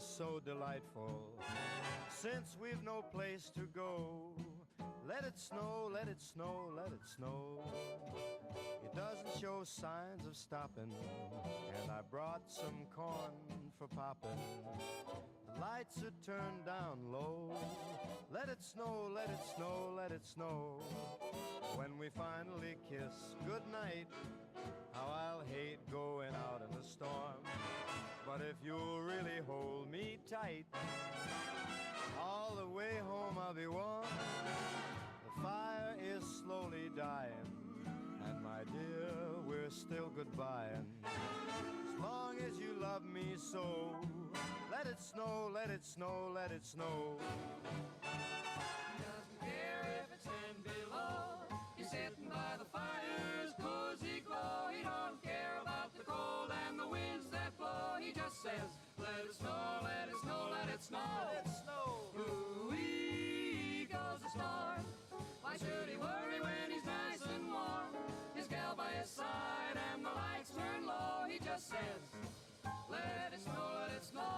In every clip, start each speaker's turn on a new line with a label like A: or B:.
A: is so delightful. Since we've no place to go, let it snow, let it snow, let it snow. It doesn't show signs of stopping, and I brought some corn for popping. The lights are turned down low. Let it snow, let it snow, let it snow. When we finally kiss goodnight, how I'll hate going out in the storm. But if you'll really hold me tight, all the way home I'll be warm. The fire is slowly dying, and my dear, we're still goodbying. As long as you love me so, let it snow, let it snow, let it snow.
B: He doesn't care if it's 10 below. He's sitting by the fire's cozy glow. He don't care about the cold and the winds that blow. He just says, let it snow, let it snow, let it snow.
A: Let it snow.
B: Ooh-wee goes the storm. Why should he worry when he's nice and warm? His gal by his side and the lights turn low. He just says, let it snow, let it snow.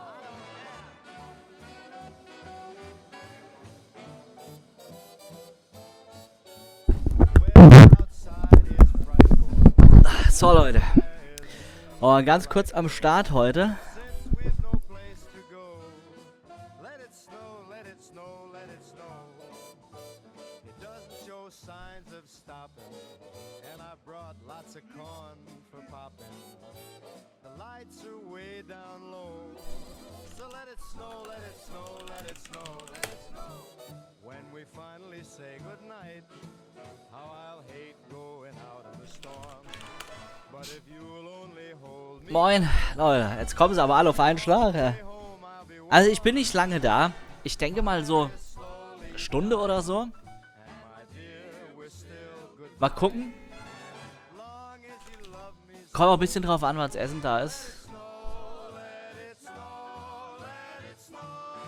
C: So Leute, ganz kurz am Start heute.
A: Since we've no place to go, let it snow, let it snow, let it snow. It doesn't show signs of stopping, and I brought lots of corn for popping. The lights are way down low, so let it snow, let it snow, let it snow, let it snow. When we finally say goodnight, how I'll hate going out in the storm. But if you'll only hold me
C: Moin, Leute, jetzt kommen sie aber alle auf einen Schlag.
A: home, I'll be
C: Also ich bin nicht lange da. Ich denke mal so eine Stunde oder so.
A: and my dear, we're still good.
C: Mal gucken.
A: Long as you love me so,
C: Kommt auch ein bisschen drauf an, was Essen da ist.
A: let it snow, let it snow.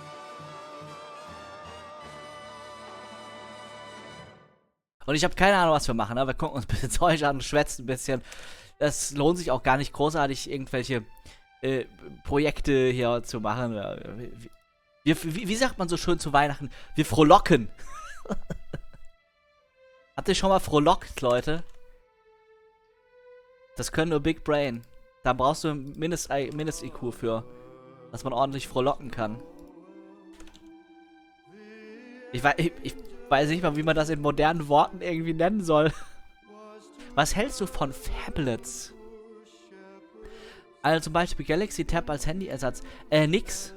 C: Und ich habe keine Ahnung, was wir machen. Aber wir gucken uns ein bisschen Zeug an, schwätzen ein bisschen. Es lohnt sich auch gar nicht großartig, irgendwelche Projekte hier zu machen. Wie sagt man so schön zu Weihnachten? Wir frohlocken. Habt ihr schon mal frohlockt, Leute? Das können nur Big Brain. Da brauchst du ein Mindest-IQ für, dass man ordentlich frohlocken kann. Ich weiß nicht mal, wie man das in modernen Worten irgendwie nennen soll. Was hältst du von Phablets? Also zum Beispiel Galaxy Tab als Handyersatz. Nix.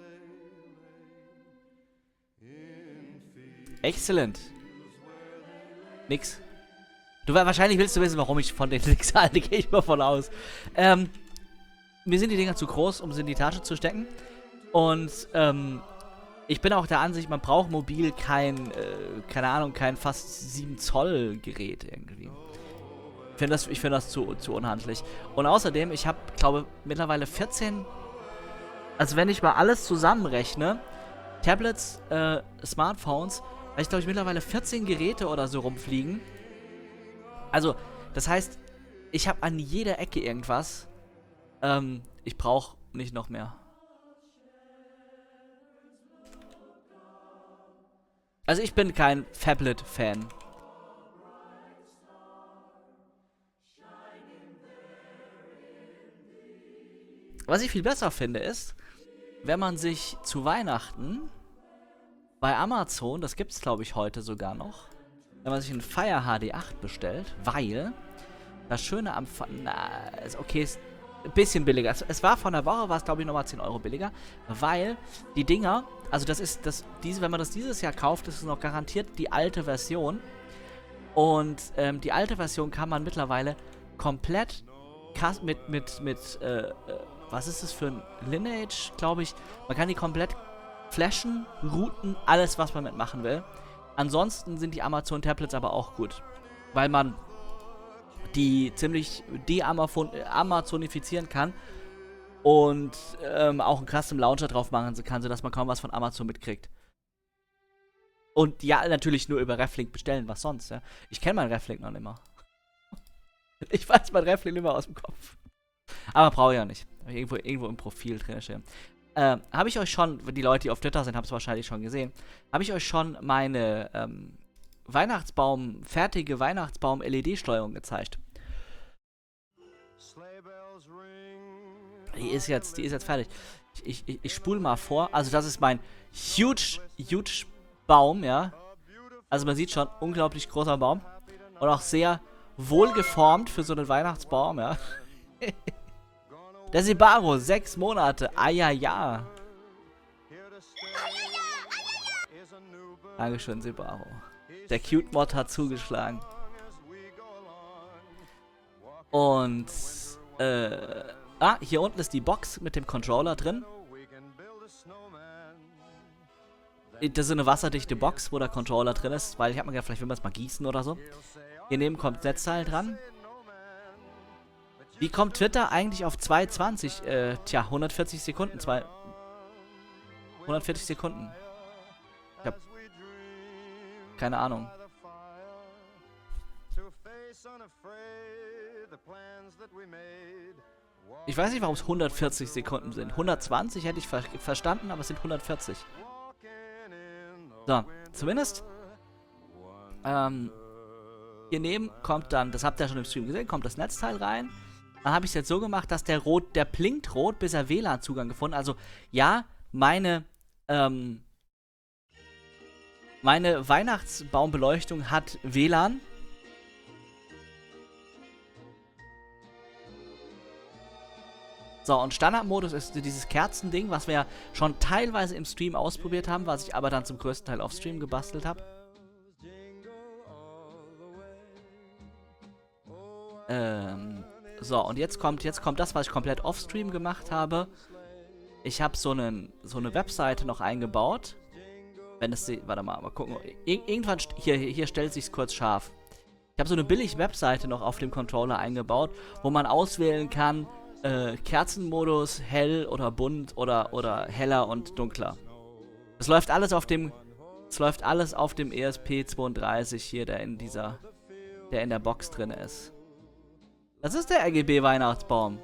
C: Excellent. Nix. Wahrscheinlich willst du wissen, warum ich von den nix halte, gehe ich mal von aus. Mir sind die Dinger zu groß, um sie in die Tasche zu stecken. Und, ich bin auch der Ansicht, man braucht mobil kein fast 7 Zoll Gerät irgendwie. Ich finde das zu unhandlich. Und außerdem, ich habe, glaube mittlerweile 14, also wenn ich mal alles zusammenrechne, Tablets, Smartphones, habe ich, glaube ich, mittlerweile 14 Geräte oder so rumfliegen. Also, das heißt, ich habe an jeder Ecke irgendwas. Ich brauche nicht noch mehr. Also ich bin kein Phablet-Fan. Was ich viel besser finde ist, wenn man sich zu Weihnachten bei Amazon, das gibt's glaube ich heute sogar noch, wenn man sich einen Fire HD 8 bestellt, weil das Schöne am okay, ist ein bisschen billiger. Es war vor einer Woche, war es glaube ich nochmal 10 Euro billiger, weil die Dinger, also wenn man das dieses Jahr kauft, ist es noch garantiert die alte Version. Und die alte Version kann man mittlerweile komplett was ist das für ein Lineage, glaube ich. Man kann die komplett flashen, routen, alles, was man mitmachen will. Ansonsten sind die Amazon-Tablets aber auch gut, weil man die ziemlich de-amazonifizieren kann und auch einen Custom Launcher drauf machen kann, sodass man kaum was von Amazon mitkriegt. Und ja, natürlich nur über Reflink bestellen, was sonst, ja. Ich kenne meinen Reflink noch nicht mehr. Ich weiß mein Reflink nicht mehr aus dem Kopf. Aber brauche ich ja nicht. Hab ich irgendwo im Profil drin stehen. habe ich euch schon, die Leute, die auf Twitter sind, haben es wahrscheinlich schon gesehen, habe ich euch schon meine fertige Weihnachtsbaum-LED-Steuerung gezeigt. Die ist jetzt fertig. Ich spule mal vor. Also das ist mein huge Baum, ja. Also man sieht schon, unglaublich großer Baum. Und auch sehr wohlgeformt für so einen Weihnachtsbaum, ja. Der Sibaro, 6 Monate. Ja. Dankeschön, Sibaro. Der Cute-Mod hat zugeschlagen. Und, hier unten ist die Box mit dem Controller drin. Das ist eine wasserdichte Box, wo der Controller drin ist, weil ich habe mir gedacht, vielleicht will man es mal gießen oder so. Hier neben kommt das Netzteil dran. Wie kommt Twitter eigentlich auf 220? 140 Sekunden. 140 Sekunden. Ich hab keine Ahnung. Ich weiß nicht, warum es 140 Sekunden sind. 120 hätte ich verstanden, aber es sind 140. So, zumindest. Hier neben kommt dann, das habt ihr ja schon im Stream gesehen, kommt das Netzteil rein. Dann habe ich es jetzt so gemacht, dass der blinkt rot, bis er WLAN-Zugang gefunden hat. Also, ja, meine Weihnachtsbaumbeleuchtung hat WLAN. So, und Standardmodus ist dieses Kerzending, was wir ja schon teilweise im Stream ausprobiert haben, was ich aber dann zum größten Teil auf Stream gebastelt habe. So, und jetzt kommt das, was ich komplett off-Stream gemacht habe. Ich habe so eine Webseite noch eingebaut. Wenn es, warte mal gucken. Irgendwann, hier stellt sich's kurz scharf. Ich habe so eine billig Webseite noch auf dem Controller eingebaut, wo man auswählen kann, Kerzenmodus, hell oder bunt oder heller und dunkler. Es läuft alles auf dem ESP32 hier, der in der Box drin ist. Das ist der RGB-Weihnachtsbaum.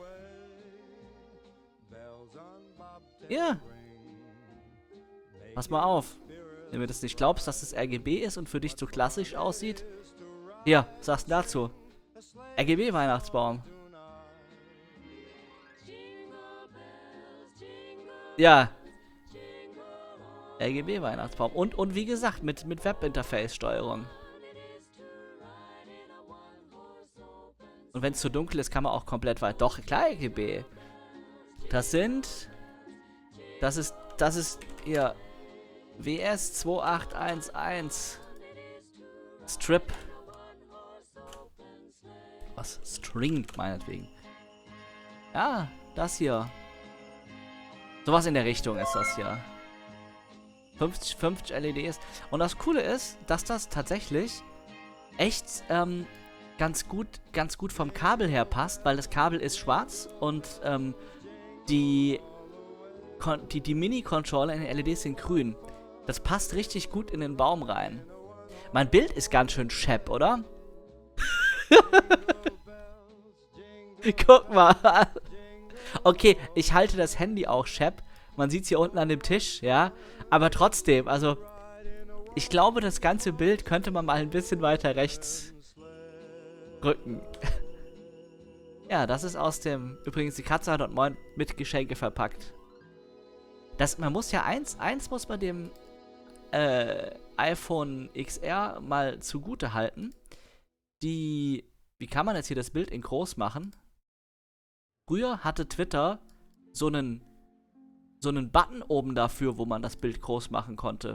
C: Ja. Pass mal auf. Wenn du das nicht glaubst, dass das RGB ist und für dich zu klassisch aussieht. Hier, was sagst du dazu? RGB-Weihnachtsbaum. Ja. RGB-Weihnachtsbaum. Und wie gesagt, mit Webinterface-Steuerung. Und wenn es zu dunkel ist, kann man auch komplett weit. Doch, klar, RGB. Das ist hier WS 2811 Strip. Was? String, meinetwegen. Ja, das hier. Sowas in der Richtung ist das hier. 50 LEDs. Und das Coole ist, dass das tatsächlich echt ganz gut vom Kabel her passt, weil das Kabel ist schwarz und die Mini-Controller in den LEDs sind grün. Das passt richtig gut in den Baum rein. Mein Bild ist ganz schön schepp, oder? Guck mal. Okay, ich halte das Handy auch schepp. Man sieht es hier unten an dem Tisch, ja. Aber trotzdem, also ich glaube, das ganze Bild könnte man mal ein bisschen weiter rechts rücken. Ja, das ist aus dem... Übrigens, die Katze hat dort Moin mit Geschenke verpackt. Man muss ja eins muss man dem iPhone XR mal zugute halten. Wie kann man jetzt hier das Bild in groß machen? Früher hatte Twitter so einen Button oben dafür, wo man das Bild groß machen konnte.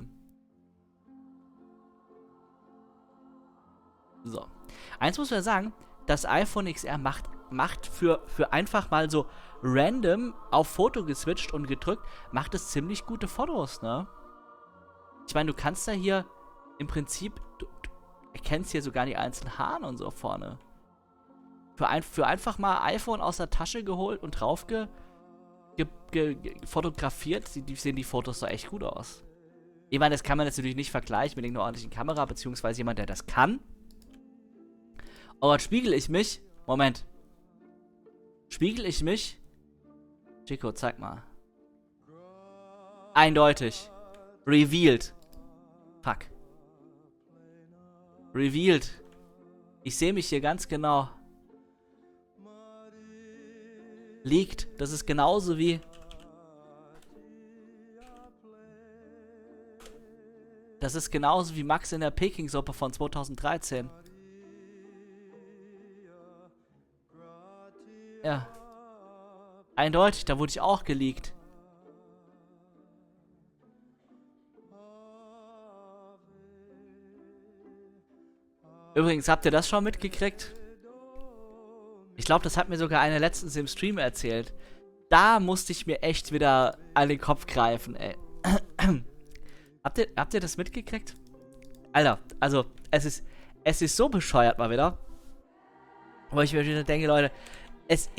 C: So. Eins muss man sagen, das iPhone XR macht für einfach mal so random auf Foto geswitcht und gedrückt, macht es ziemlich gute Fotos, ne? Ich meine, du kannst da hier im Prinzip, du erkennst hier sogar die einzelnen Haare und so vorne. Für einfach mal iPhone aus der Tasche geholt und drauf fotografiert, sehen die Fotos doch echt gut aus. Ich meine, das kann man jetzt natürlich nicht vergleichen mit irgendeiner ordentlichen Kamera, beziehungsweise jemand, der das kann. Aber spiegel ich mich? Moment. Spiegel ich mich? Chico, zeig mal. Eindeutig. Revealed. Fuck. Revealed. Ich sehe mich hier ganz genau. Leaked. Das ist genauso wie... Das ist genauso wie Max in der Peking-Suppe von 2013. Ja. Eindeutig, da wurde ich auch geleakt. Übrigens, habt ihr das schon mitgekriegt? Ich glaube, das hat mir sogar einer letztens im Stream erzählt. Da musste ich mir echt wieder an den Kopf greifen, ey. Habt ihr das mitgekriegt? Alter, also, es ist so bescheuert mal wieder. Wo ich mir wieder denke, Leute, also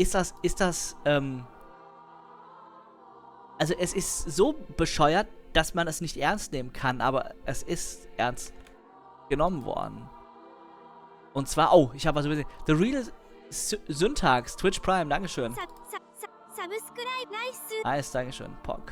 C: es ist so bescheuert, dass man es nicht ernst nehmen kann, aber es ist ernst genommen worden. Und zwar, oh, ich habe was übersehen. The Real Syntax, Twitch Prime, Dankeschön. Nice, Dankeschön, Pog.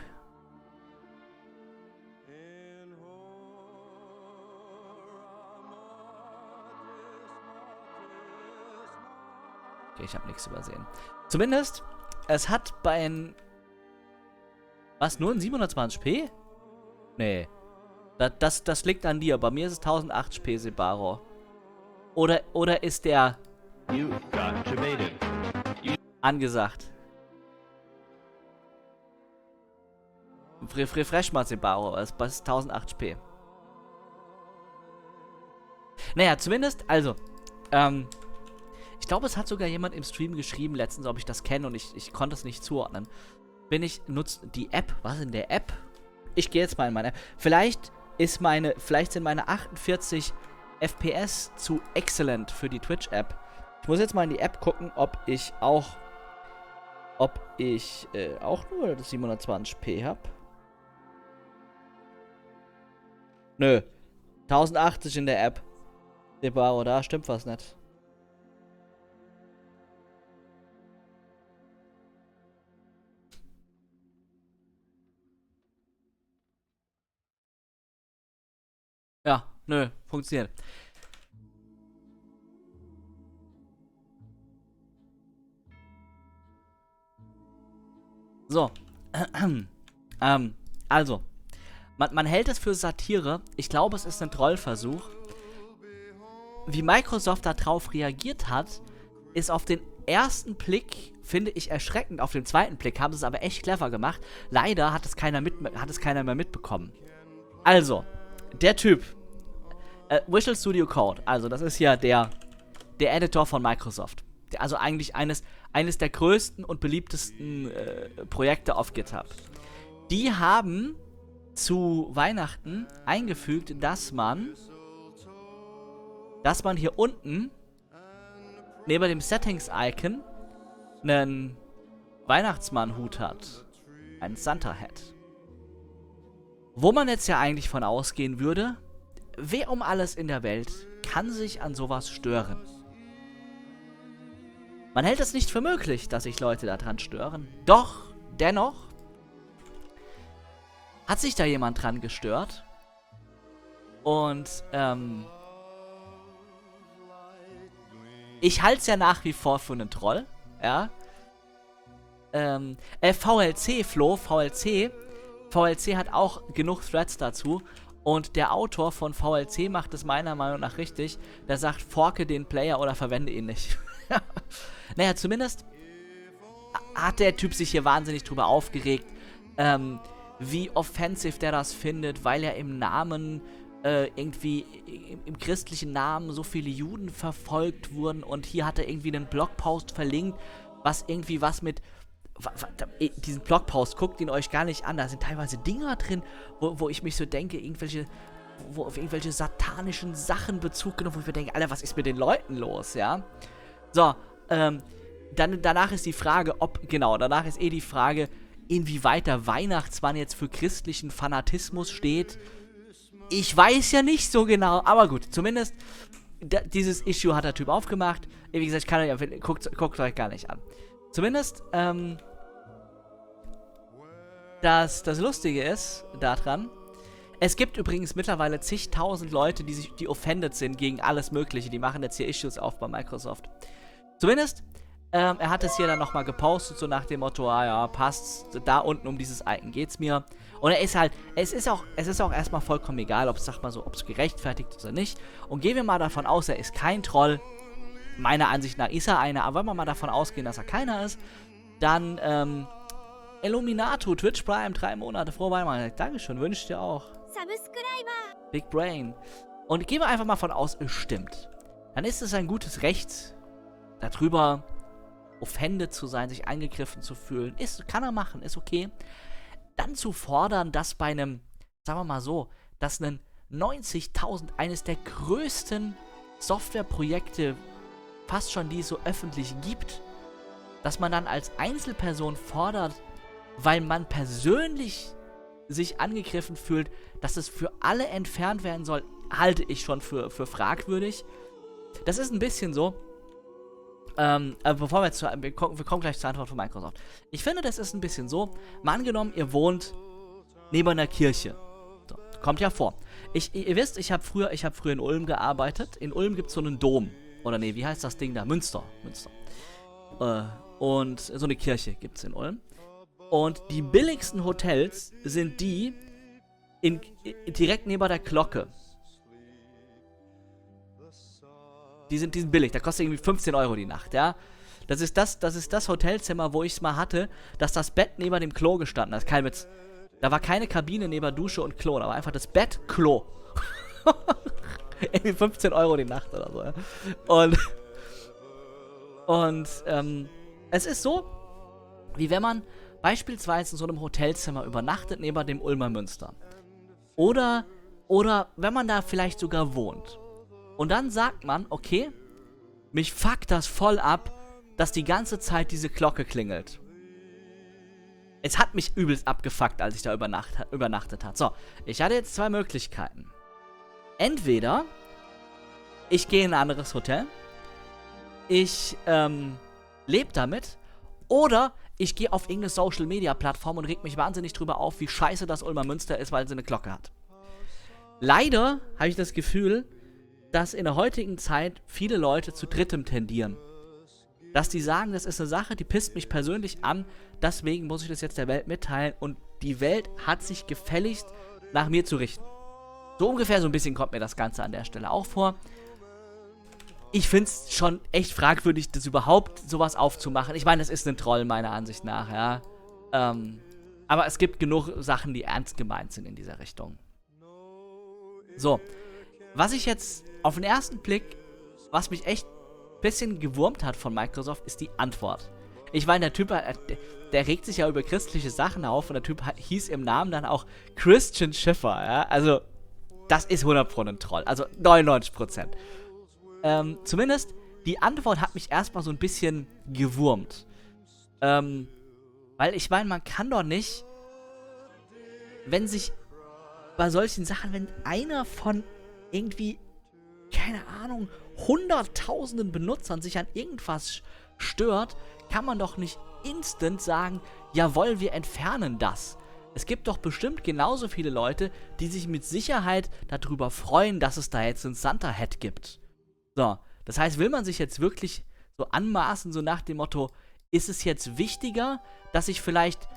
C: Okay, ich habe nichts übersehen. Zumindest, es hat bei ein... Was, nur in 720p? Nee. Das liegt an dir. Bei mir ist es 1080p, Sebaro. Oder ist der... angesagt. Refresh mal, Sebaro. Es ist 1080p. Naja, zumindest, also, ich glaube, es hat sogar jemand im Stream geschrieben letztens, ob ich das kenne, und ich konnte es nicht zuordnen. Nutzt die App, was in der App? Ich gehe jetzt mal in meine App. Vielleicht sind meine 48 FPS zu excellent für die Twitch-App. Ich muss jetzt mal in die App gucken, ob ich auch nur das 720p habe. Nö. 1080 in der App. Sebaro, da stimmt was nicht. Ja, nö, funktioniert. So. Also. Man hält es für Satire. Ich glaube, es ist ein Trollversuch. Wie Microsoft darauf reagiert hat, ist auf den ersten Blick, finde ich, erschreckend. Auf den zweiten Blick haben sie es aber echt clever gemacht. Leider hat es keiner mehr mitbekommen. Also, der Typ. Visual Studio Code. Also, das ist ja der Editor von Microsoft. Also eigentlich eines der größten und beliebtesten Projekte auf GitHub. Die haben zu Weihnachten eingefügt, dass man hier unten neben dem Settings-Icon einen Weihnachtsmann-Hut hat. Ein Santa-Hat. Wo man jetzt ja eigentlich von ausgehen würde, wer um alles in der Welt kann sich an sowas stören? Man hält es nicht für möglich, dass sich Leute daran stören. Doch, dennoch hat sich da jemand dran gestört. Und, ich halte es ja nach wie vor für einen Troll, ja. VLC hat auch genug Threads dazu. Und der Autor von VLC macht es meiner Meinung nach richtig. Der sagt, forke den Player oder verwende ihn nicht. Naja, zumindest hat der Typ sich hier wahnsinnig drüber aufgeregt, wie offensiv der das findet, weil er im Namen, irgendwie im christlichen Namen so viele Juden verfolgt wurden, und hier hat er irgendwie einen Blogpost verlinkt, was irgendwie was mit... Diesen Blogpost, guckt ihn euch gar nicht an, da sind teilweise Dinger drin, wo ich mich so denke, wo auf irgendwelche satanischen Sachen Bezug genommen, wo ich mir denke, Alter, was ist mit den Leuten los, ja? So, danach ist die Frage, inwieweit der Weihnachtsmann jetzt für christlichen Fanatismus steht. Ich weiß ja nicht so genau, aber gut, zumindest dieses Issue hat der Typ aufgemacht. Wie gesagt, guckt euch gar nicht an. Zumindest, das Lustige ist daran, es gibt übrigens mittlerweile zigtausend Leute, die offended sind gegen alles Mögliche. Die machen jetzt hier Issues auf bei Microsoft. Zumindest, er hat es hier dann nochmal gepostet, so nach dem Motto, ah ja, passt, da unten um dieses Icon geht's mir. Und er ist halt, es ist auch erstmal vollkommen egal, ob es gerechtfertigt ist oder nicht. Und gehen wir mal davon aus, er ist kein Troll. Meiner Ansicht nach ist er einer, aber wenn wir mal davon ausgehen, dass er keiner ist, dann, Illuminato, Twitch Prime, 3 Monate, frohe Weihnachten. Dankeschön, wünsche ich dir auch. Big Brain. Und gehen wir einfach mal von aus, es stimmt. Dann ist es ein gutes Recht, darüber offended zu sein, sich angegriffen zu fühlen. Kann er machen, ist okay. Dann zu fordern, dass bei einem, sagen wir mal so, dass ein 90.000, eines der größten Softwareprojekte fast schon, die es so öffentlich gibt, dass man dann als Einzelperson fordert, weil man persönlich sich angegriffen fühlt, dass es für alle entfernt werden soll, halte ich schon für fragwürdig. Das ist ein bisschen so, bevor wir kommen gleich zur Antwort von Microsoft. Ich finde, das ist ein bisschen so, mal angenommen, ihr wohnt neben einer Kirche. So, kommt ja vor. Ihr wisst, ich habe früher in Ulm gearbeitet. In Ulm gibt es so einen Dom. Oder nee, wie heißt das Ding da? Münster. Und so eine Kirche gibt es in Ulm. Und die billigsten Hotels sind die direkt neben der Glocke. Die sind billig, da kostet irgendwie 15 € die Nacht, ja. Das ist das Hotelzimmer, wo ich es mal hatte, dass das Bett neben dem Klo gestanden hat. Kein Witz. Da war keine Kabine neben Dusche und Klo, da war einfach das Bett, Klo. Irgendwie 15 € die Nacht oder so, ja. Und es ist so, wie wenn man beispielsweise in so einem Hotelzimmer übernachtet neben dem Ulmer Münster. Oder wenn man da vielleicht sogar wohnt. Und dann sagt man, okay, mich fuckt das voll ab, dass die ganze Zeit diese Glocke klingelt. Es hat mich übelst abgefuckt, als ich da übernachtet habe. So, ich hatte jetzt 2 Möglichkeiten. Entweder ich gehe in ein anderes Hotel, ich lebe damit, oder ich gehe auf irgendeine Social-Media-Plattform und reg mich wahnsinnig drüber auf, wie scheiße das Ulmer Münster ist, weil sie eine Glocke hat. Leider habe ich das Gefühl, dass in der heutigen Zeit viele Leute zu Drittem tendieren. Dass die sagen, das ist eine Sache, die pisst mich persönlich an, deswegen muss ich das jetzt der Welt mitteilen und die Welt hat sich gefälligst nach mir zu richten. So ungefähr so ein bisschen kommt mir das Ganze an der Stelle auch vor. Ich finde es schon echt fragwürdig, das überhaupt sowas aufzumachen. Ich meine, es ist ein Troll meiner Ansicht nach, ja. Aber es gibt genug Sachen, die ernst gemeint sind in dieser Richtung. So, was ich jetzt auf den ersten Blick, was mich echt ein bisschen gewurmt hat von Microsoft, ist die Antwort. Ich meine, der Typ, der regt sich ja über christliche Sachen auf und der Typ hieß im Namen dann auch Christian Schiffer, ja. Also, das ist 100% ein Troll, also 99%. Zumindest, die Antwort hat mich erstmal so ein bisschen gewurmt. Weil ich meine, man kann doch nicht, wenn sich bei solchen Sachen, wenn einer von irgendwie, keine Ahnung, hunderttausenden Benutzern sich an irgendwas stört, kann man doch nicht instant sagen, jawohl, wir entfernen das. Es gibt doch bestimmt genauso viele Leute, die sich mit Sicherheit darüber freuen, dass es da jetzt einen Santa-Hat gibt. So, das heißt, will man sich jetzt wirklich so anmaßen, so nach dem Motto, ist es jetzt wichtiger, dass sich vielleicht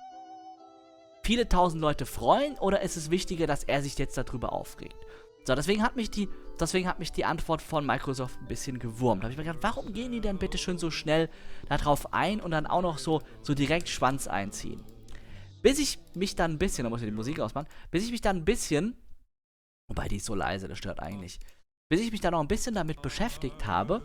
C: viele tausend Leute freuen, oder ist es wichtiger, dass er sich jetzt darüber aufregt? So, deswegen hat mich die Antwort von Microsoft ein bisschen gewurmt. Da habe ich mir gedacht, warum gehen die denn bitte schön so schnell darauf ein und dann auch noch so direkt Schwanz einziehen? Bis ich mich dann ein bisschen, da muss ich die Musik ausmachen, wobei die ist so leise, das stört eigentlich, bis ich mich dann noch ein bisschen damit beschäftigt habe.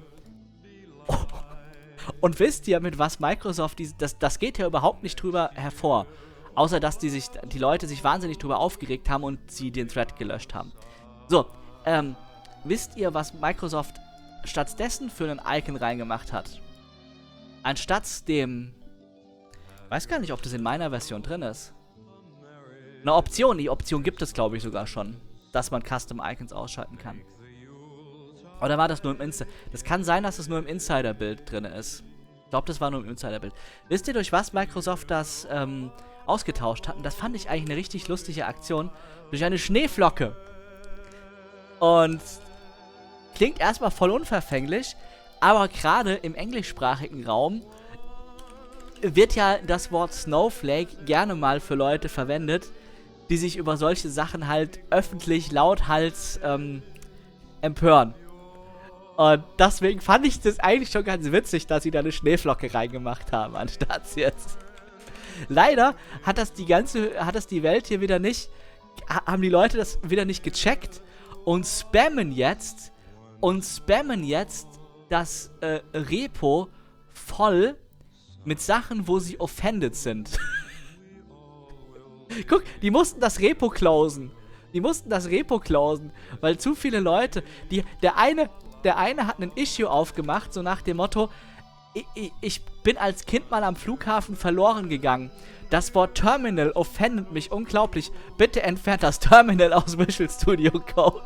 C: Und wisst ihr, mit was Microsoft, das geht ja überhaupt nicht drüber hervor. Außer, dass die Leute sich wahnsinnig drüber aufgeregt haben und sie den Thread gelöscht haben. So, wisst ihr, was Microsoft stattdessen für einen Icon reingemacht hat? Anstatt dem, weiß gar nicht, ob das in meiner Version drin ist. Eine Option, die Option gibt es, glaube ich, sogar schon, dass man Custom Icons ausschalten kann. Oder war das nur im Insider? Das kann sein, dass es nur im Insider-Bild drin ist. Ich glaube, das war nur im Insider-Bild. Wisst ihr, durch was Microsoft das ausgetauscht hatten. Das fand ich eigentlich eine richtig lustige Aktion. Durch eine Schneeflocke. Und klingt erstmal voll unverfänglich, aber gerade im englischsprachigen Raum wird ja das Wort Snowflake gerne mal für Leute verwendet, die sich über solche Sachen halt öffentlich lauthals empören. Und deswegen fand ich das eigentlich schon ganz witzig, dass sie da eine Schneeflocke reingemacht haben, anstatt jetzt. Leider hat das die Welt hier wieder nicht, haben die Leute das wieder nicht gecheckt und spammen jetzt das Repo voll mit Sachen, wo sie offended sind. Guck, die mussten das Repo closen. Weil zu viele Leute, der eine hat einen Issue aufgemacht, so nach dem Motto, ich bin als Kind mal am Flughafen verloren gegangen. Das Wort Terminal offendet mich unglaublich. Bitte entfernt das Terminal aus Visual Studio Code.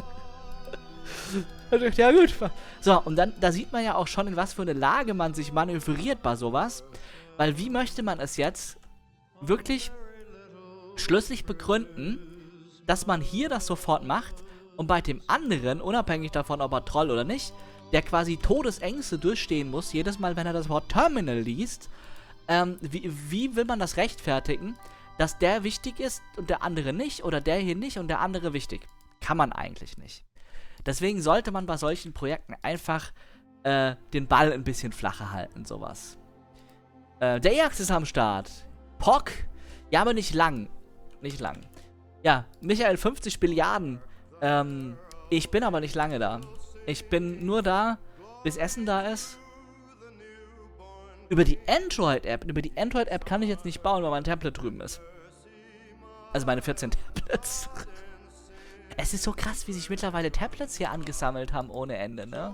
C: Ja gut. So, und dann, da sieht man ja auch schon, in was für eine Lage man sich manövriert bei sowas. Weil wie möchte man es jetzt wirklich schlüssig begründen, dass man hier das sofort macht und bei dem anderen, unabhängig davon, ob er Troll oder nicht, der quasi Todesängste durchstehen muss, jedes Mal, wenn er das Wort Terminal liest, wie will man das rechtfertigen, dass der wichtig ist und der andere nicht, oder der hier nicht und der andere wichtig? Kann man eigentlich nicht. Deswegen sollte man bei solchen Projekten einfach den Ball ein bisschen flacher halten, sowas. Der Ajax ist am Start. Pock? Ja, aber nicht lang. Ja, Michael, 50 Billiarden. Ich bin aber nicht lange da. Ich bin nur da, bis Essen da ist. Über die Android-App kann ich jetzt nicht bauen, weil mein Tablet drüben ist. Also meine 14 Tablets. Es ist so krass, wie sich mittlerweile Tablets hier angesammelt haben ohne Ende, ne?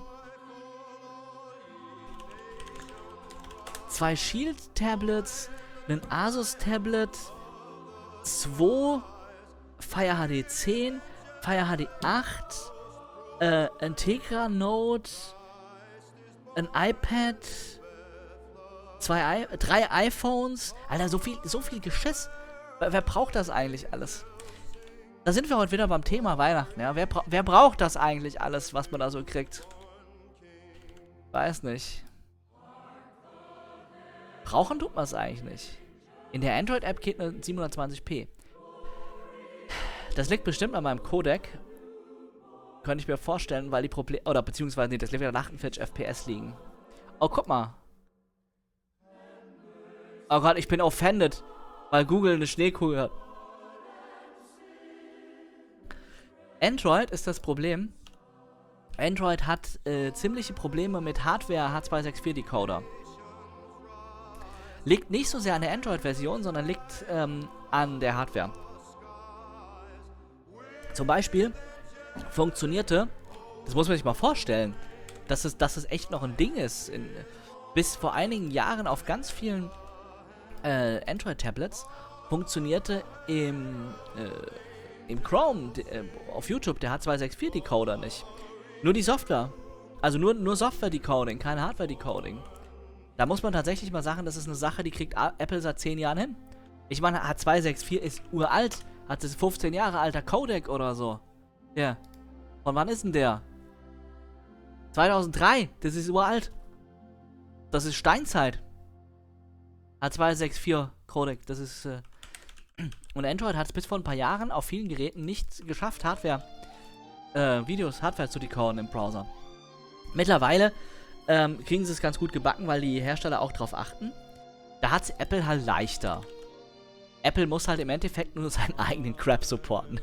C: 2 Shield-Tablets, ein Asus-Tablet, 2 Fire HD 10, Fire HD 8, ein Tegra Note, ein iPad, 3 iPhones. Alter, so viel Geschiss. Wer braucht das eigentlich alles? Da sind wir heute wieder beim Thema Weihnachten, ja. Wer braucht das eigentlich alles, was man da so kriegt? Weiß nicht. Brauchen tut man es eigentlich nicht. In der Android-App geht eine 720p. Das liegt bestimmt an meinem Codec. Könnte ich mir vorstellen, weil die Probleme... Oder beziehungsweise, nee, das liegt an 48 FPS liegen. Oh, guck mal. Oh Gott, ich bin offended, weil Google eine Schneekugel hat. Android ist das Problem. Android hat ziemliche Probleme mit Hardware H264 Decoder. Liegt nicht so sehr an der Android-Version, sondern liegt an der Hardware. Zum Beispiel funktionierte, das muss man sich mal vorstellen, dass es echt noch ein Ding ist. Bis vor einigen Jahren auf ganz vielen Android-Tablets funktionierte im Chrome, auf YouTube, der H264-Decoder nicht. Nur die Software. Also nur Software-Decoding, kein Hardware-Decoding. Da muss man tatsächlich mal sagen, das ist eine Sache, die kriegt Apple seit 10 Jahren hin. Ich meine, H264 ist uralt. Hat das 15 Jahre alter Codec oder so. Ja. Von wann ist denn der? 2003. Das ist uralt. Das ist Steinzeit. H264 Codec. Das ist, Und Android hat es bis vor ein paar Jahren auf vielen Geräten nicht geschafft, Hardware zu decoden im Browser. Mittlerweile kriegen sie es ganz gut gebacken, weil die Hersteller auch drauf achten. Da hat es Apple halt leichter. Apple muss halt im Endeffekt nur seinen eigenen Crap supporten.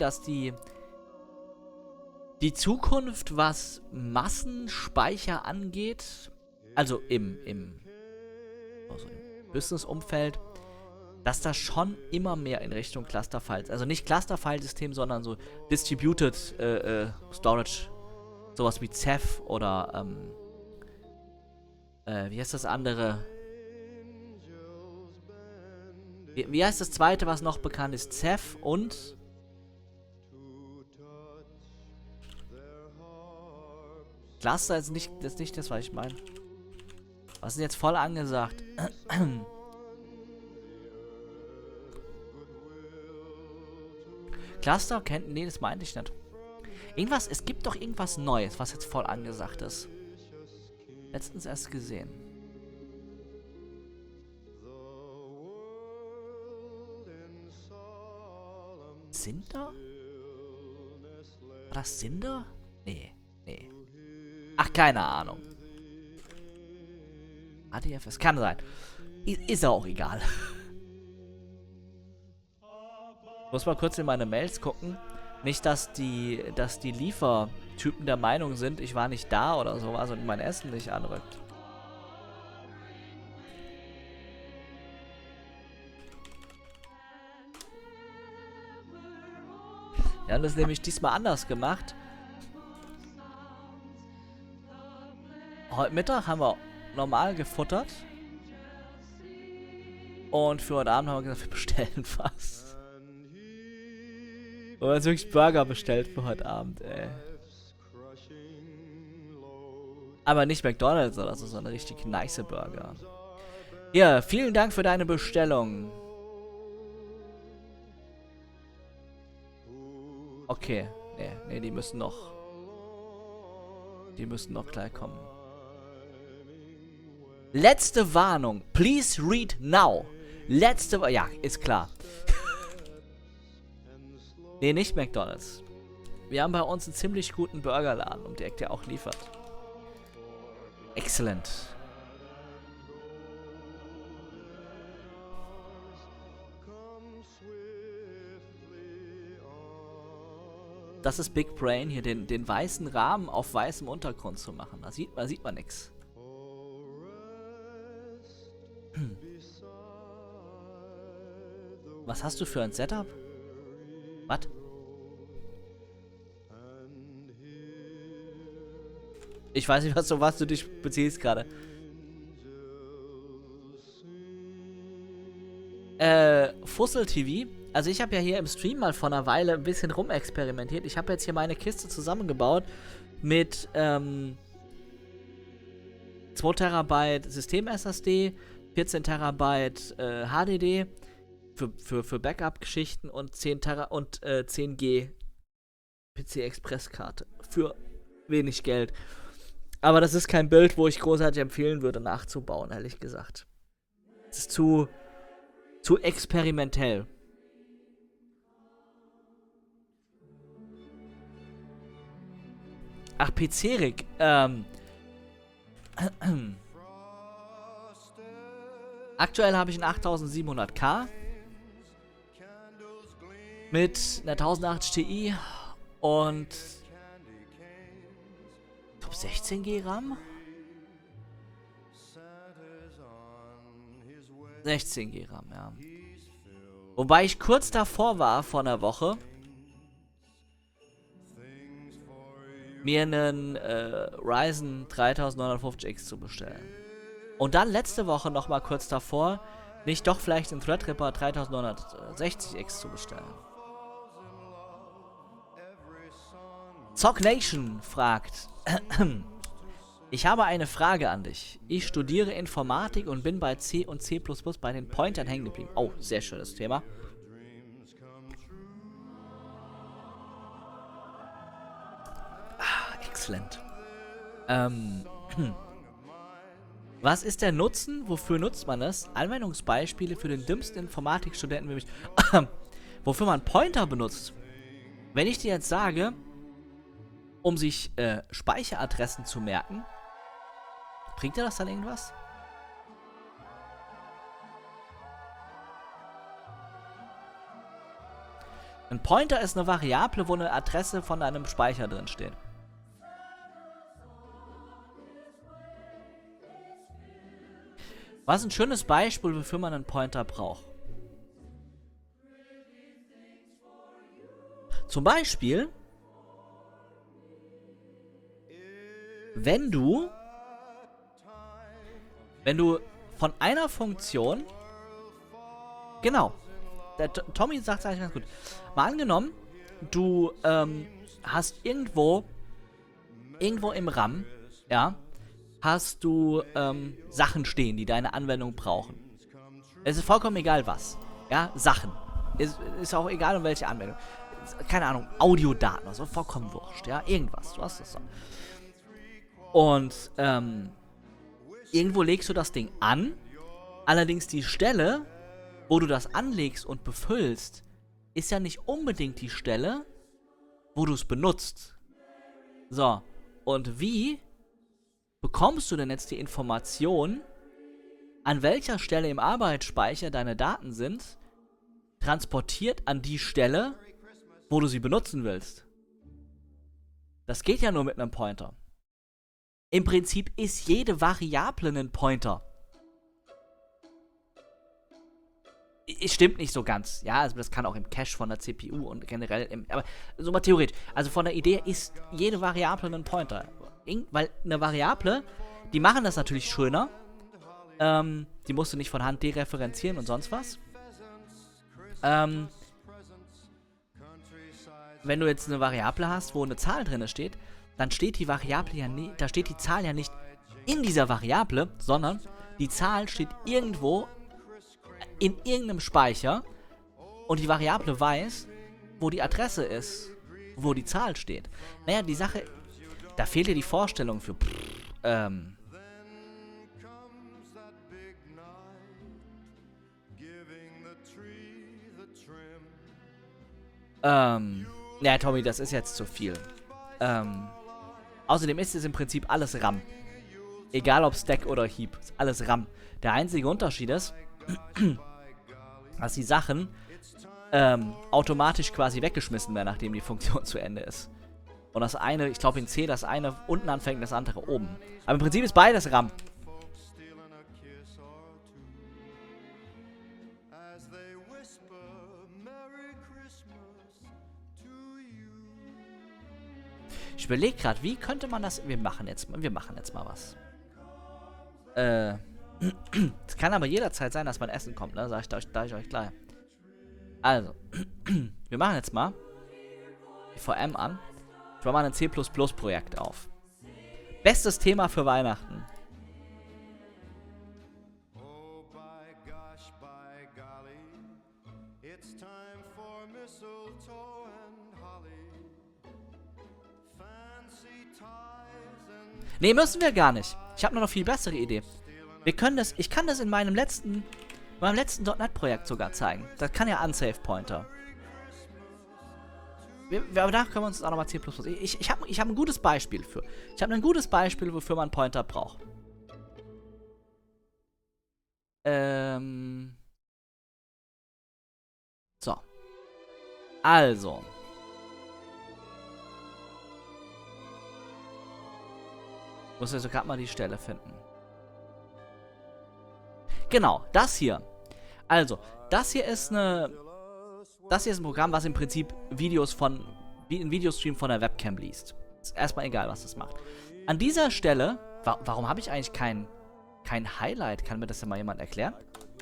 C: dass die Zukunft, was Massenspeicher angeht, also im Business-Umfeld, dass das schon immer mehr in Richtung Cluster-Files, also nicht Cluster-File-System, sondern so Distributed Storage, sowas wie Ceph oder wie heißt das andere? Wie heißt das zweite, was noch bekannt ist? Ceph und Cluster ist nicht das, was ich meine. Was ist denn jetzt voll angesagt? Cluster kennt. Nee, das meinte ich nicht. Es gibt doch irgendwas Neues, was jetzt voll angesagt ist. Letztens erst gesehen. Cinder? War das Cinder? Nee. Ach, keine Ahnung. ADFS, kann sein. Ist auch egal. Ich muss mal kurz in meine Mails gucken. Nicht, dass die Liefertypen der Meinung sind, ich war nicht da oder sowas und mein Essen nicht anrückt. Wir haben das nämlich diesmal anders gemacht. Heute Mittag haben wir normal gefuttert. Und für heute Abend haben wir gesagt, wir bestellen was. Und wir haben jetzt wirklich Burger bestellt für heute Abend, ey. Aber nicht McDonald's oder so, sondern richtig nice Burger. Ja, vielen Dank für deine Bestellung. Okay, nee, die müssen noch gleich kommen. Letzte Warnung. Please read now. Ja, ist klar. Nee, nicht McDonald's. Wir haben bei uns einen ziemlich guten Burgerladen um die Ecke, der auch liefert. Excellent. Das ist Big Brain, hier den weißen Rahmen auf weißem Untergrund zu machen. Da sieht man nix. Was hast du für ein Setup? Was? Ich weiß nicht, was du dich beziehst gerade. Fussel TV. Also ich habe ja hier im Stream mal vor einer Weile ein bisschen rumexperimentiert. Ich habe jetzt hier meine Kiste zusammengebaut mit 2 Terabyte System-SSD, 14 Terabyte HDD für Backup-Geschichten und 10G PC-Express-Karte für wenig Geld. Aber das ist kein Bild, wo ich großartig empfehlen würde, nachzubauen, ehrlich gesagt. Es ist zu experimentell. Ach, PC-Rig. Aktuell habe ich einen 8700K mit einer 1080 Ti und 16 GB RAM? 16 GB RAM, ja. Wobei ich kurz davor war, vor einer Woche, mir einen Ryzen 3950X zu bestellen. Und dann letzte Woche noch mal kurz davor, nicht doch vielleicht einen Threadripper 3960X zu bestellen. Zock Nation fragt: Ich habe eine Frage an dich. Ich studiere Informatik und bin bei C und C++ bei den Pointern hängen geblieben. Oh, sehr schönes Thema. Excellent. Was ist der Nutzen? Wofür nutzt man es? Anwendungsbeispiele für den dümmsten Informatikstudenten wie mich. Wofür man Pointer benutzt? Wenn ich dir jetzt sage, um sich Speicheradressen zu merken, bringt dir das dann irgendwas? Ein Pointer ist eine Variable, wo eine Adresse von einem Speicher drin steht. Was ist ein schönes Beispiel, wofür man einen Pointer braucht? Zum Beispiel, wenn du von einer Funktion, genau, der Tommy sagt es eigentlich ganz gut, mal angenommen, du hast irgendwo im RAM, ja, hast du Sachen stehen, die deine Anwendung brauchen. Es ist vollkommen egal was, ja, Sachen. Ist auch egal, um welche Anwendung. Keine Ahnung, Audiodaten oder so, vollkommen wurscht, ja, irgendwas, du hast das so. Und, irgendwo legst du das Ding an, allerdings die Stelle, wo du das anlegst und befüllst, ist ja nicht unbedingt die Stelle, wo du es benutzt. So, und wie bekommst du denn jetzt die Information, an welcher Stelle im Arbeitsspeicher deine Daten sind, transportiert an die Stelle, wo du sie benutzen willst? Das geht ja nur mit einem Pointer. Im Prinzip ist jede Variable ein Pointer. Es stimmt nicht so ganz. Ja, also das kann auch im Cache von der CPU und generell aber so mal theoretisch. Also von der Idee ist jede Variable ein Pointer. Weil eine Variable, die machen das natürlich schöner. Die musst du nicht von Hand dereferenzieren und sonst was. Wenn du jetzt eine Variable hast, wo eine Zahl drin steht, dann steht die Variable ja nicht, da steht die Zahl ja nicht in dieser Variable, sondern die Zahl steht irgendwo in irgendeinem Speicher und die Variable weiß, wo die Adresse ist, wo die Zahl steht. Naja, die Sache, da fehlt dir die Vorstellung für ja, Tommy, das ist jetzt zu viel. Außerdem ist es im Prinzip alles RAM. Egal ob Stack oder Heap, ist alles RAM. Der einzige Unterschied ist, dass die Sachen automatisch quasi weggeschmissen werden, nachdem die Funktion zu Ende ist. Und das eine, ich glaube in C, das eine unten anfängt, das andere oben. Aber im Prinzip ist beides RAM. Ich überlege gerade, wie könnte man das... Wir machen jetzt mal was. Es kann aber jederzeit sein, dass mein Essen kommt, ne? Sag ich euch gleich. Also, wir machen jetzt mal die VM an. Ich mache mal ein C++-Projekt auf. Bestes Thema für Weihnachten.
A: Oh, by gosh, by golly, it's time for mistletoe and holly. Fancy ties and...
C: Nee, müssen wir gar nicht. Ich habe noch eine viel bessere Idee. Wir können das, ich kann das in meinem letzten .NET-Projekt sogar zeigen. Das kann ja Unsafe Pointer. Aber da können wir uns auch nochmal C++... Ich hab ein gutes Beispiel für. Ich habe ein gutes Beispiel, wofür man Pointer braucht. So. Also. Muss also gerade mal die Stelle finden. Genau, das hier. Also, das hier ist ein Programm, was im Prinzip ein Videostream von der Webcam liest. Ist erstmal egal, was das macht. An dieser Stelle, warum habe ich eigentlich kein Highlight? Kann mir das denn mal jemand erklären?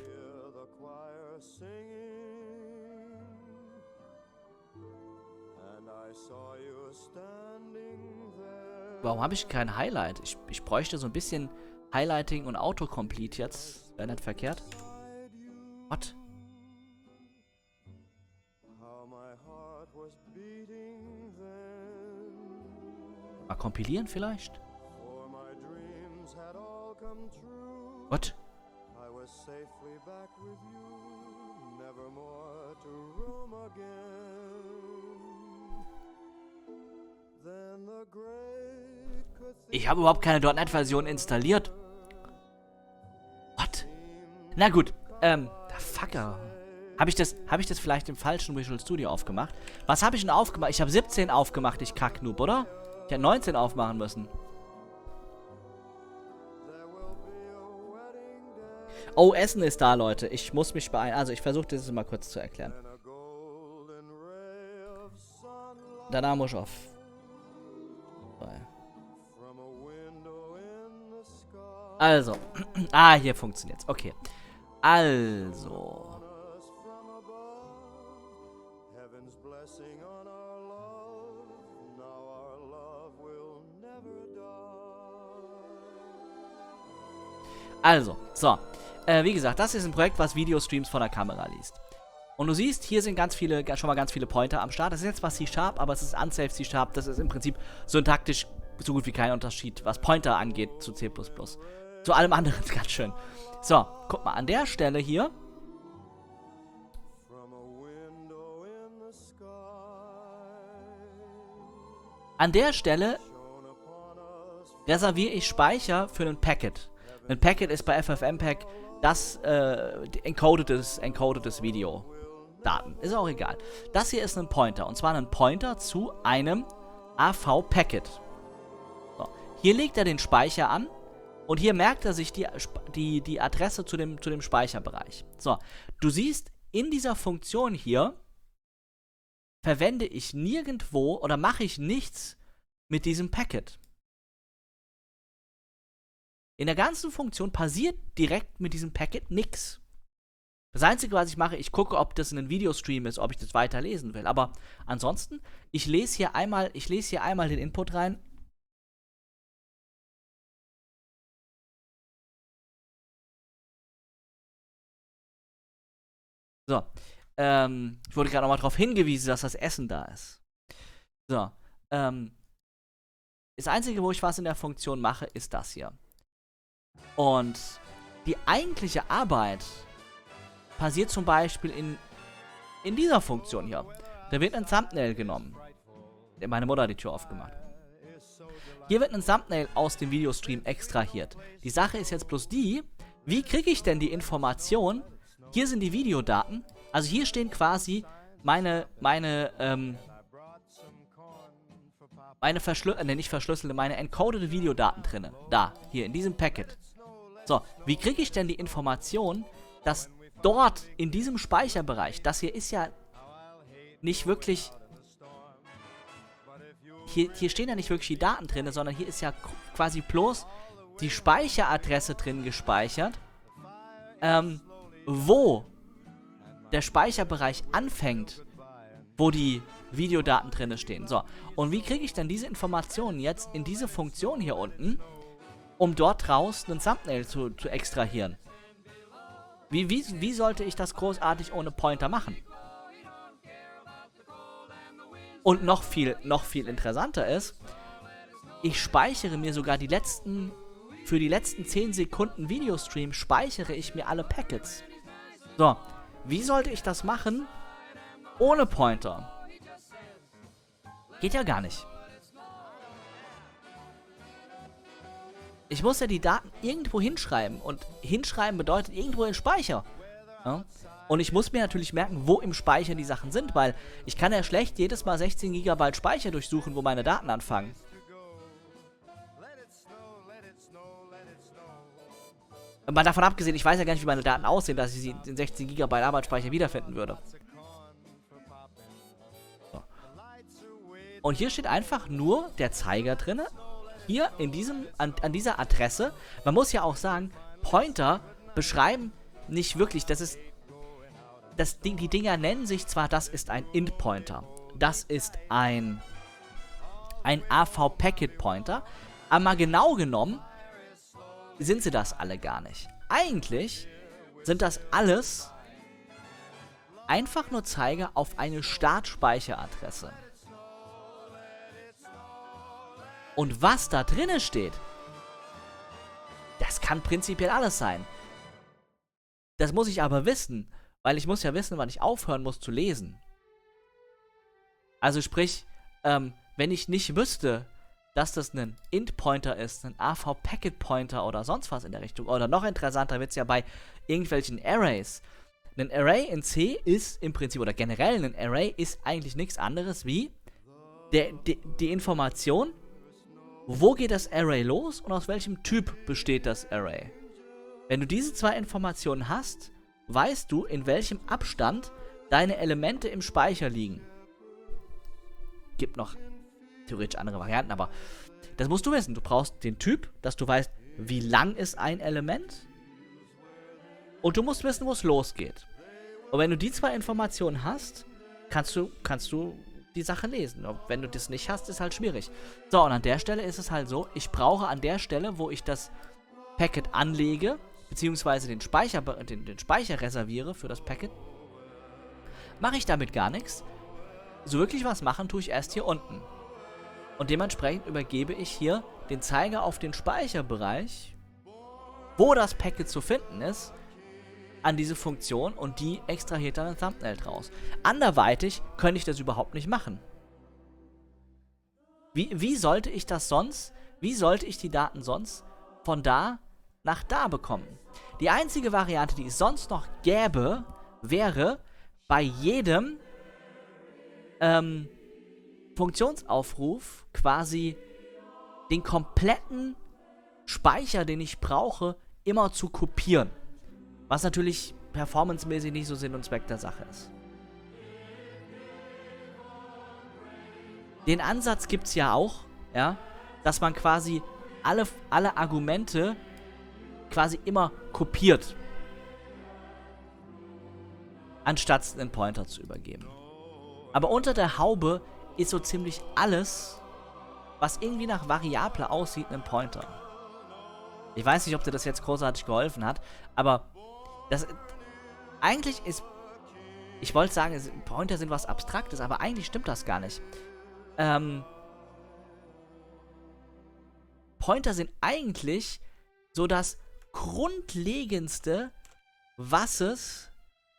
C: Warum habe ich kein Highlight? Ich bräuchte so ein bisschen Highlighting und Autocomplete jetzt. Wäre nicht verkehrt. What? Mal kompilieren vielleicht? What? Ich habe überhaupt keine .NET-Version installiert. What? Na gut, Fucker. Habe ich das vielleicht im falschen Visual Studio aufgemacht? Was habe ich denn aufgemacht? Ich habe 17 aufgemacht, ich Kacknoob, oder? Ich hätte 19 aufmachen müssen. Oh, Essen ist da, Leute. Ich muss mich beeilen. Also, ich versuche das mal kurz zu erklären. Danach muss ich auf. Also. Hier funktioniert's. Okay. Also. Also, so. Wie gesagt, das ist ein Projekt, was Videostreams von der Kamera liest. Und du siehst, hier sind schon mal ganz viele Pointer am Start. Das ist jetzt was C#, aber es ist unsafe C#. Das ist im Prinzip syntaktisch so gut wie kein Unterschied, was Pointer angeht zu C++. Zu allem anderen ganz schön. So, guck mal, an der Stelle hier. An der Stelle reserviere ich Speicher für ein Packet. Ein Packet ist bei FFmpeg das encodedes Video-Daten. Ist auch egal. Das hier ist ein Pointer. Und zwar ein Pointer zu einem AV-Packet. So. Hier legt er den Speicher an. Und hier merkt er sich die Adresse zu dem Speicherbereich. So. Du siehst, in dieser Funktion hier verwende ich nirgendwo oder mache ich nichts mit diesem Packet. In der ganzen Funktion passiert direkt mit diesem Packet nichts. Das Einzige, was ich mache, ich gucke, ob das ein Videostream ist, ob ich das weiterlesen will. Aber ansonsten, ich lese hier einmal den Input rein. So. Ich wurde gerade nochmal darauf hingewiesen, dass das Essen da ist. So. Das Einzige, wo ich was in der Funktion mache, ist das hier. Und die eigentliche Arbeit passiert zum Beispiel in dieser Funktion hier. Da wird ein Thumbnail genommen. Meine Mutter hat die Tür aufgemacht. Hier wird ein Thumbnail aus dem Videostream extrahiert. Die Sache ist jetzt bloß die, wie kriege ich denn die Information? Hier sind die Videodaten. Also hier stehen quasi meine encodete Videodaten drinnen. Da, hier in diesem Packet. So, wie kriege ich denn die Information, dass dort in diesem Speicherbereich, das hier ist ja nicht wirklich, hier stehen ja nicht wirklich die Daten drin, sondern hier ist ja quasi bloß die Speicheradresse drin gespeichert, wo der Speicherbereich anfängt, wo die Videodaten drin stehen. So, und wie kriege ich denn diese Informationen jetzt in diese Funktion hier unten, um dort draußen ein Thumbnail zu extrahieren? Wie sollte ich das großartig ohne Pointer machen? Und noch viel interessanter ist, ich speichere mir sogar für die letzten 10 Sekunden Videostream speichere ich mir alle Packets. So, wie sollte ich das machen ohne Pointer? Geht ja gar nicht. Ich muss ja die Daten irgendwo hinschreiben. Und hinschreiben bedeutet irgendwo in Speicher. Ja? Und ich muss mir natürlich merken, wo im Speicher die Sachen sind, weil ich kann ja schlecht jedes Mal 16 GB Speicher durchsuchen, wo meine Daten anfangen. Mal davon abgesehen, ich weiß ja gar nicht, wie meine Daten aussehen, dass ich sie in 16 GB Arbeitsspeicher wiederfinden würde. So. Und hier steht einfach nur der Zeiger drin. Hier an dieser Adresse. Man muss ja auch sagen, Pointer beschreiben nicht wirklich, die Dinger nennen sich zwar, das ist ein Int-Pointer. Das ist ein AV-Packet-Pointer. Aber genau genommen sind sie das alle gar nicht. Eigentlich sind das alles einfach nur Zeiger auf eine Startspeicheradresse. Und was da drinnen steht, das kann prinzipiell alles sein. Das muss ich aber wissen, weil ich muss ja wissen, wann ich aufhören muss zu lesen. Also sprich, wenn ich nicht wüsste, dass das ein Int-Pointer ist, ein AV-Packet-Pointer oder sonst was in der Richtung, oder noch interessanter wird es ja bei irgendwelchen Arrays, Ein Array in C ist im Prinzip, oder generell ein Array ist eigentlich nichts anderes wie die Information, wo geht das Array los und aus welchem Typ besteht das Array. Wenn du diese zwei Informationen hast, weißt du, in welchem Abstand deine Elemente im Speicher liegen. Gibt noch theoretisch andere Varianten, aber das musst du wissen. Du brauchst den Typ, dass du weißt, wie lang ist ein Element, und du musst wissen, wo es losgeht. Und wenn du die zwei Informationen hast, kannst du die Sache lesen. Und wenn du das nicht hast, ist halt schwierig. So, und an der Stelle ist es halt so, ich brauche an der Stelle, wo ich das Packet anlege, beziehungsweise den Speicher reserviere für das Packet, mache ich damit gar nichts. So wirklich was machen tue ich erst hier unten. Und dementsprechend übergebe ich hier den Zeiger auf den Speicherbereich, wo das Packet zu finden ist, an diese Funktion, und die extrahiert dann ein Thumbnail draus. Anderweitig könnte ich das überhaupt nicht machen. Wie sollte ich das sonst, wie sollte ich die Daten sonst von da nach da bekommen? Die einzige Variante, die es sonst noch gäbe, wäre bei jedem Funktionsaufruf quasi den kompletten Speicher, den ich brauche, immer zu kopieren. Was natürlich performancemäßig nicht so Sinn und Zweck der Sache ist. Den Ansatz gibt es ja auch, ja, dass man quasi alle Argumente quasi immer kopiert, anstatt einen Pointer zu übergeben. Aber unter der Haube ist so ziemlich alles, was irgendwie nach Variable aussieht, ein Pointer. Ich weiß nicht, ob dir das jetzt großartig geholfen hat, aber das eigentlich ist, ich wollte sagen, Pointer sind was Abstraktes, aber eigentlich stimmt das gar nicht. Pointer sind eigentlich so das Grundlegendste, was es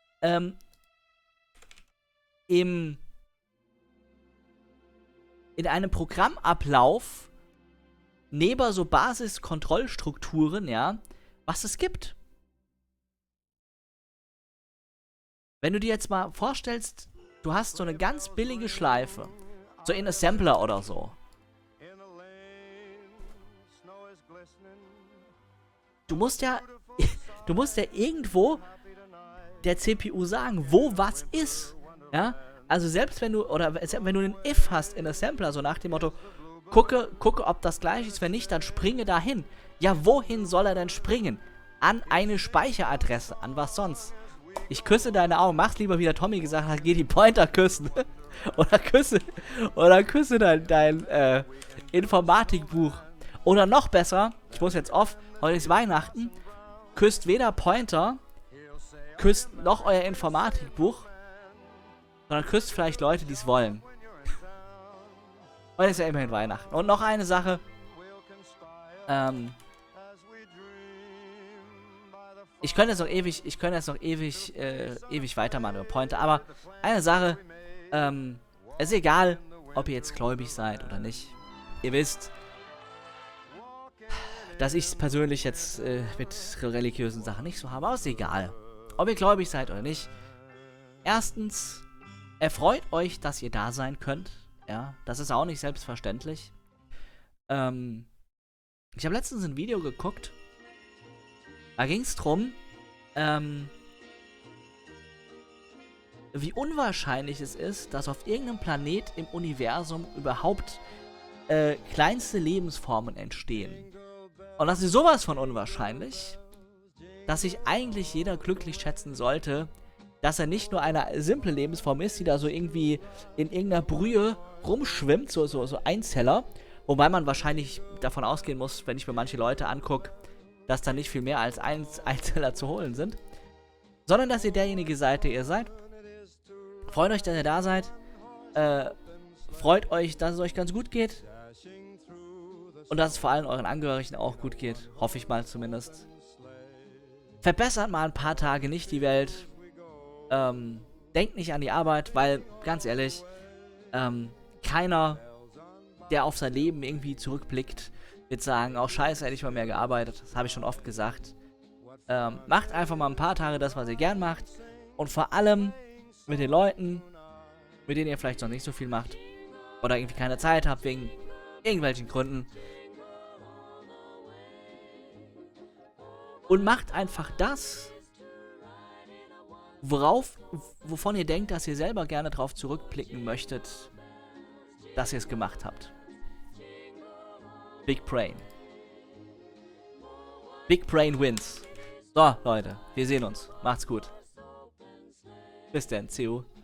C: in einem Programmablauf neben so Basiskontrollstrukturen, ja, was es gibt. Wenn du dir jetzt mal vorstellst, du hast so eine ganz billige Schleife, so in Assembler oder so. Du musst ja irgendwo der CPU sagen, wo was ist, ja? Also selbst wenn du einen If hast in Assembler, so nach dem Motto, gucke, ob das gleich ist, wenn nicht, dann springe dahin. Ja, wohin soll er denn springen? An eine Speicheradresse, an was sonst? Ich küsse deine Augen, mach's lieber, wie der Tommy gesagt hat, geh die Pointer küssen. oder küsse dein Informatikbuch. Oder noch besser, ich muss jetzt heute ist Weihnachten, küsst weder Pointer, küsst noch euer Informatikbuch, sondern küsst vielleicht Leute, die es wollen. Und es ist ja immerhin Weihnachten. Und noch eine Sache, ich könnte jetzt noch ewig weitermachen über Pointer, aber eine Sache, es ist egal, ob ihr jetzt gläubig seid oder nicht. Ihr wisst, dass ich es persönlich jetzt mit religiösen Sachen nicht so habe, aber es ist egal, ob ihr gläubig seid oder nicht. Erstens, erfreut euch, dass ihr da sein könnt. Ja, das ist auch nicht selbstverständlich. Ich habe letztens ein Video geguckt, da ging es drum, wie unwahrscheinlich es ist, dass auf irgendeinem Planet im Universum überhaupt kleinste Lebensformen entstehen. Und das ist sowas von unwahrscheinlich, dass sich eigentlich jeder glücklich schätzen sollte, dass er nicht nur eine simple Lebensform ist, die da so irgendwie in irgendeiner Brühe rumschwimmt, so Einzeller, wobei man wahrscheinlich davon ausgehen muss, wenn ich mir manche Leute angucke, dass da nicht viel mehr als Einzeller zu holen sind, sondern dass ihr derjenige seid, der ihr seid. Freut euch, dass ihr da seid. Freut euch, dass es euch ganz gut geht. Und dass es vor allem euren Angehörigen auch gut geht. Hoffe ich mal zumindest. Verbessert mal ein paar Tage nicht die Welt. Denkt nicht an die Arbeit, weil, ganz ehrlich, keiner, der auf sein Leben irgendwie zurückblickt, wird sagen, oh scheiße, hätte ich mal mehr gearbeitet. Das habe ich schon oft gesagt. Macht einfach mal ein paar Tage das, was ihr gern macht. Und vor allem mit den Leuten, mit denen ihr vielleicht noch nicht so viel macht. Oder irgendwie keine Zeit habt, wegen irgendwelchen Gründen. Und macht einfach das, wovon ihr denkt, dass ihr selber gerne drauf zurückblicken möchtet, dass ihr es gemacht habt. Big Brain. Big Brain wins. So, Leute, wir sehen uns. Macht's gut. Bis dann. CU.